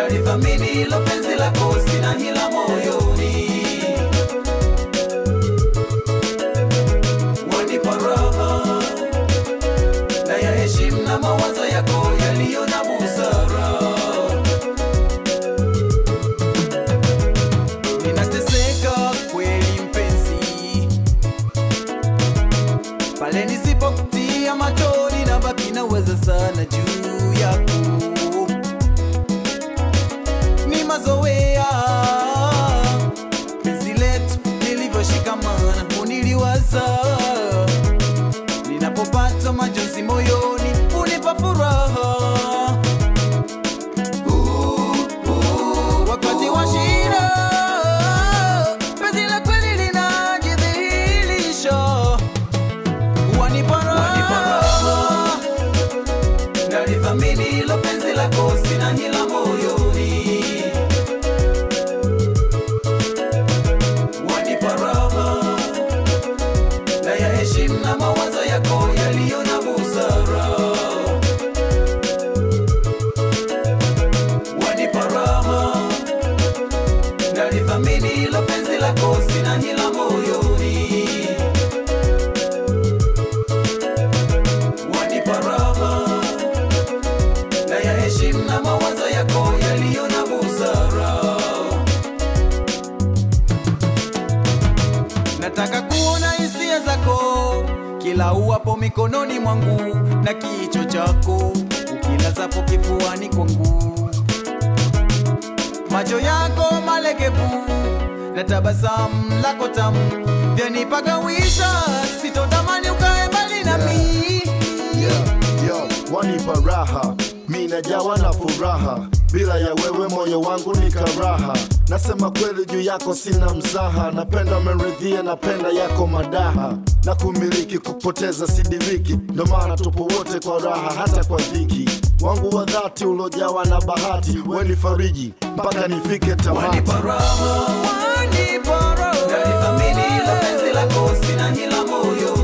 nalithamini hilo penzi lako, sina hila moyoni. Wanipa raha na yaheshimu na mawazo yako yaliyo na busara. Ninateseka kweli mpenzi, pale nisipokutia machoni na baki naweza sana juu yako. Ni mazoea penzi letu nilivyoshikamana, uniliwaza ninapopata majonzi moyoni, unipa furaha. Wakati wa shida penzi la kweli linajidhihirisha. Wanipa raha, nalithamini hilo penzi lako, sina hila moyoni. Wanipa raha na yaheshimu na mawazo yako yaliyo na busara. Wanipa raha, nalithamini hilo penzi lako, sina hila moyoni. Wanipa raha na yaheshimu na mawazo yako yaliyo na busara. Nataka kuona hisia zako kila uwapo mikononi mwangu, na kicho chako ukilazapo kifuani kwangu. Macho yako malegevu na tabasamu lako tamu vyanipagawisha, sitotamani ukae mbali nami. Wanipa raha, mimi najawa na furaha, bila ya wewe moyo wangu ni karaha. Nasema kweli juu yako sina mzaha, napenda meridhia, napenda yako madaha. Na kumiliki kupoteza sidiriki, ndo maana tupo wote kwa raha hata kwa dhiki. Wangu wa dhati ulojawa na bahati, weni fariji mpaka nifike tamati. Wanipa raha, nalithamini hilo penzi lako, sina hila moyo.